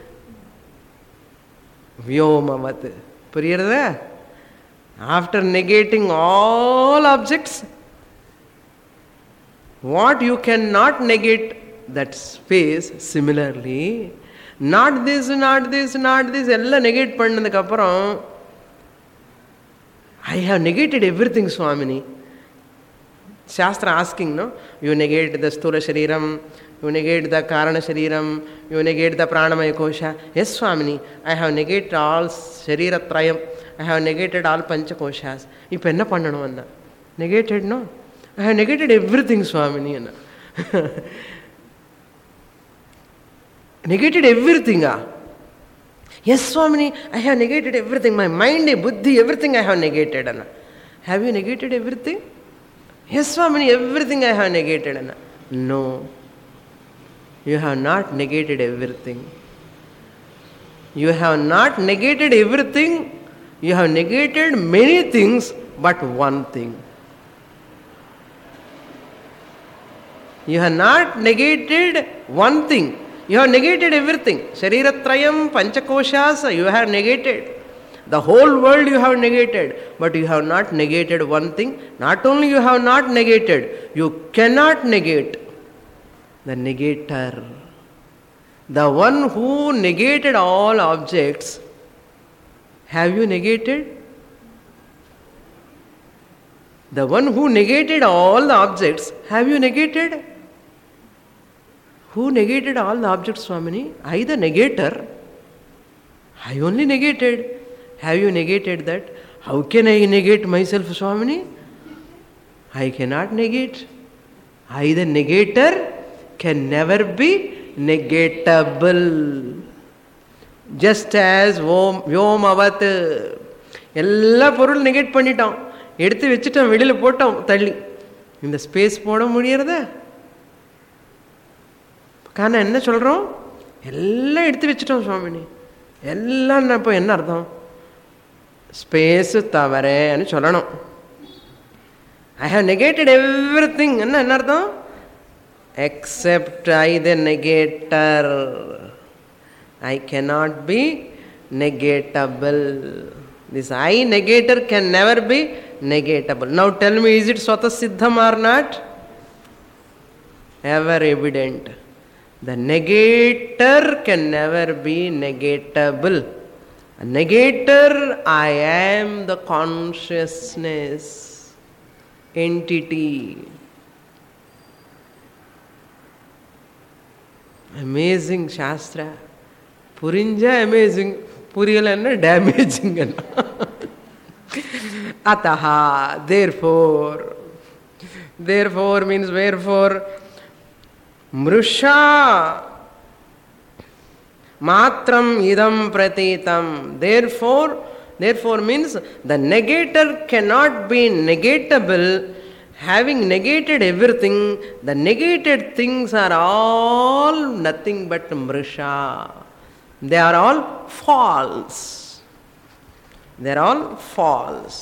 Vyomavat. புரியுறதா? After negating all objects, what you cannot negate, that space. Similarly, not this, not this, not this, எல்லாம் negate பண்ணதுக்கு அப்புறம் I have negated everything, Swamini. Shastra asking, no? You negate the sthula shariram, you negate the karana shariram, you negate the pranamaya kosha. Yes, Swamini, I have negated all sharira trayam, I have negated all pancha koshas. இப்போ என்ன பண்ணணும் அண்ணா? Negated, no? I have negated everything, Swamini. Negated everything, ah? Yes, Swamini, I have negated everything. My mind, buddhi, everything I have negated. Anna. Have you negated everything? Yes, Swamini, everything I have negated. Anna. No. You have not negated everything. You have not negated everything. You have negated many things, but one thing. You have not negated one thing. You have negated everything. Shariratrayam, panchakoshas, you have negated. The whole world you have negated. But you have not negated one thing. Not only you have not negated, you cannot negate. The negator. The one who negated all objects. Have you negated? The one who negated all the objects. Have you negated? Who negated all the objects, Swamini? I, the negator. I only negated. Have you negated that? How can I negate myself, Swamini? I cannot negate. I, the negator, can never be negatable. Just as Vyomavat. எல்லா பொருள் negate பண்ணிட்டோம், எடுத்து வச்சுட்டோம், வெளியில் போட்டோம், தள்ளி. இந்த space போட முடியறதா? காரணம் என்ன சொல்கிறோம்? எல்லாம் எடுத்து வச்சுட்டோம் சுவாமினி. எல்லாம் இப்போ என்ன அர்த்தம்? ஸ்பேஸு தவறேன்னு சொல்லணும். I have negated everything. என்ன அர்த்தம்? Except I the negator. I cannot be negatable. This I negator can never be negatable. Now tell me, is it swata siddham or not? Ever evident. The negator can never be negatable. A negator, I am the consciousness entity. Amazing Shastra. Purinja amazing. Puriyalanna damaging. Ataha, therefore. Therefore means wherefore. Mrusha matram idam pratitam. Therefore means the negator cannot be negatable. Having negated everything, the negated things are all nothing but mrusha. They are all false. They are all false.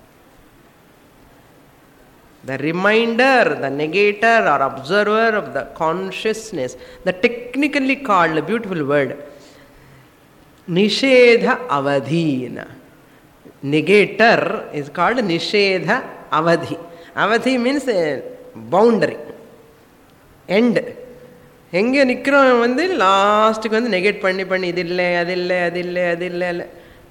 The reminder, the negator or observer of the consciousness, the technically called, a beautiful word, Nishedha Avadhina. negator is called Nishedha Avadhi. Avadhi means boundary, end. எங்கே நிற்கிறோம் வந்து லாஸ்ட்டுக்கு வந்து negate பண்ணி பண்ணி இது இல்லை அது இல்லை அது இல்லை அது இல்லை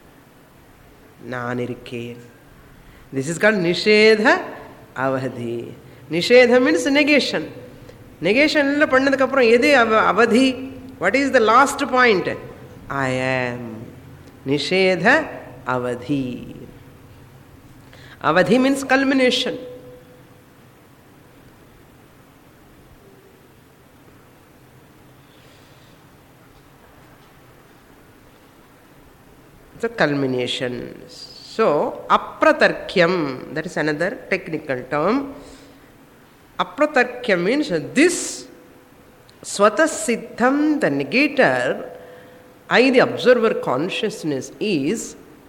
நான் இருக்கேன். திஸ் இஸ் கால்ட் நிஷேத அவதி. நிஷேதம் மீன்ஸ் நெகேஷன். நெகேஷனில் பண்ணதுக்கப்புறம் எது அவதி? What is the last point? I am. நிஷேத அவதி. அவதி means culmination. The culmination. So, apratarkyam, that is another technical term. Apratarkyam means this swatasiddham, the negator, I, the observer consciousness, is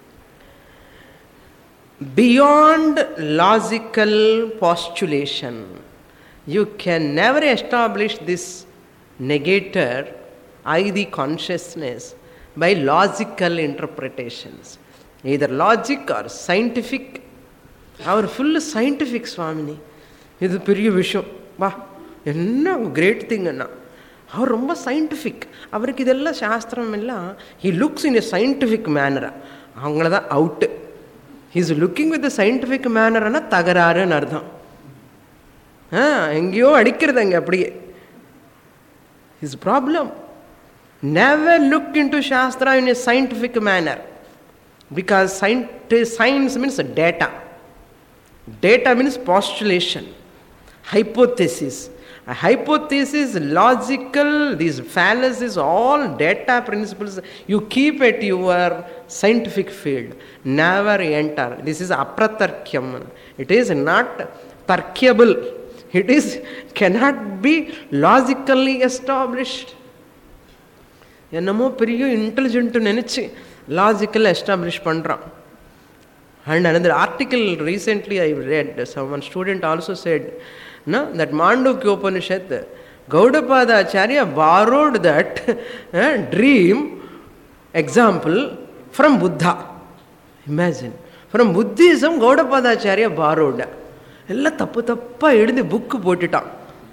beyond logical postulation. You can never establish this negator, I, the consciousness, by logical interpretations, either logic or scientific. Our full scientific Swamini. இது பெரிய விஷயம். வா என்ன great திங்னா அவர் ரொம்ப scientific. அவருக்கு இதெல்லாம் சாஸ்திரம் எல்லாம் he looks in a scientific மேனரா. அவங்கள தான் out. He is looking with scientific மேனர்னா தகராறுன்னு அர்த்தம். எங்கேயோ அடிக்கிறது அங்கே அப்படியே. His problem. Never look into Shastra in a scientific manner, because science means data. Data means postulation, hypothesis. A hypothesis, logical, these fallacies, all data principles you keep at your scientific field. Never enter. This is apratarkyam. It is not tarkyable. It is cannot be logically established. என்னமோ பெரிய intelligent நினச்சி logical establish பண்ணுறான். And another article recently I read, someone student also said, no, that Mandukya Upanishad, Gaudapada Acharya borrowed that dream example from Buddha. Imagine. From Buddhism, Gaudapada Acharya borrowed. எல்லாம் தப்பு தப்பாக எழுதி book போட்டுட்டான்.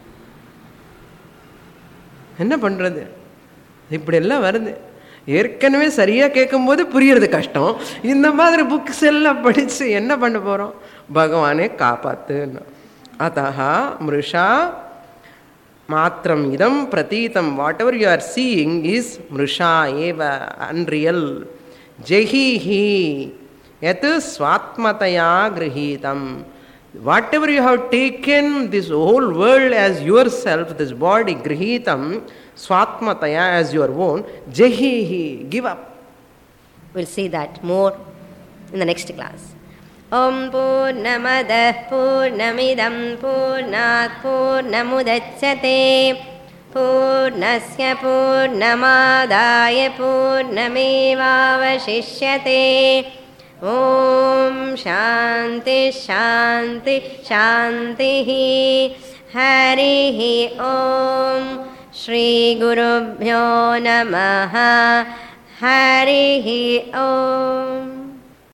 என்ன பண்ணுறது? இப்படியெல்லாம் வருது. ஏற்கனவே சரியாக கேட்கும்போது புரியறது கஷ்டம். இந்த மாதிரி புக்ஸ் எல்லாம் படித்து என்ன பண்ண போகிறோம்? பகவானே காப்பாத்துன்னு. அதஹா மிருஷா மாத்திரம் இதம் பிரதீதம். Whatever you are seeing is மிருஷா ஏவ, அன்ரியல். ஜெஹிஹி யத் ஸ்வாத்மதயா கிரஹீதம். Whatever you have taken this whole world as yourself, this body, grihitam, swatmataya, as your own, jehihi, give up. We'll see that more in the next class. Om Purnamadah Purnamidam Purnat Purnamudachyate Purnasya Purnamadaya Purnamevavashishyate. Om Shanti Shanti Shanti. Harihi Om. Shri Gurubhyo Namaha. Harihi Om.